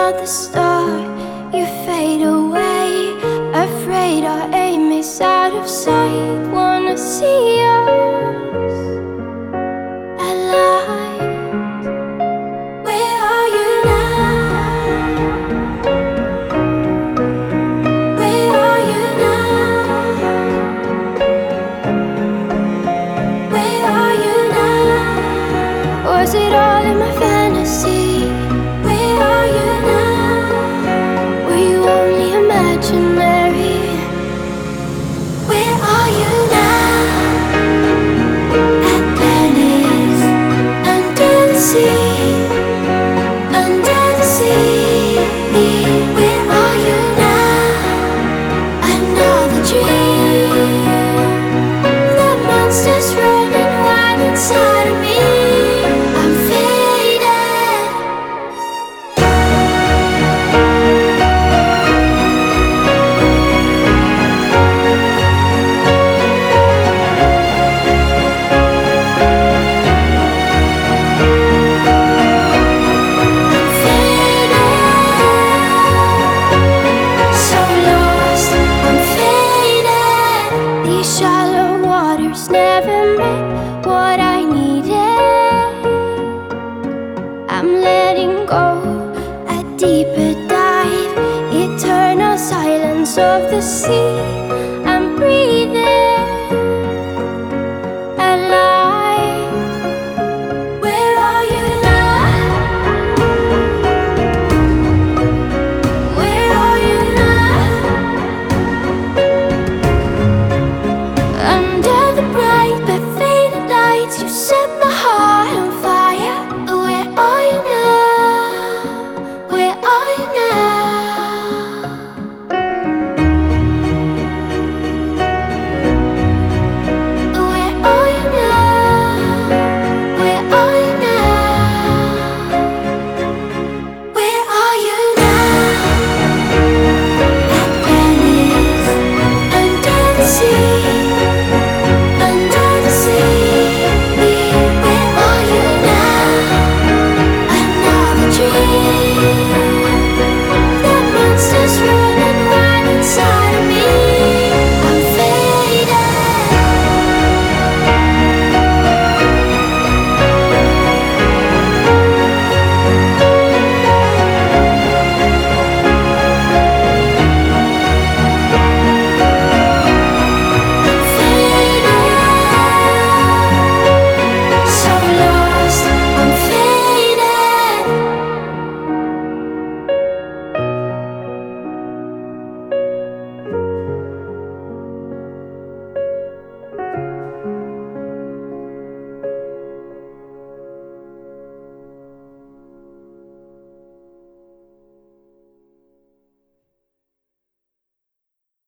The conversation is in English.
another star, you fade away. Afraid our aim is out of sight. Wanna see us alive. Where are you now? Where are you now? Where are you now? Was it all in my fantasy? Where are you now? Were you only imaginary? Where are you now? Atlantis, under the sea, under the sea. Where are you now? Another dream. The monster's running wild inside of me. I'm faded. So lost, I'm faded. These shallow waters never met what I needed. I'm letting go, a deeper dive, eternal silence of the sea. I'm breathing.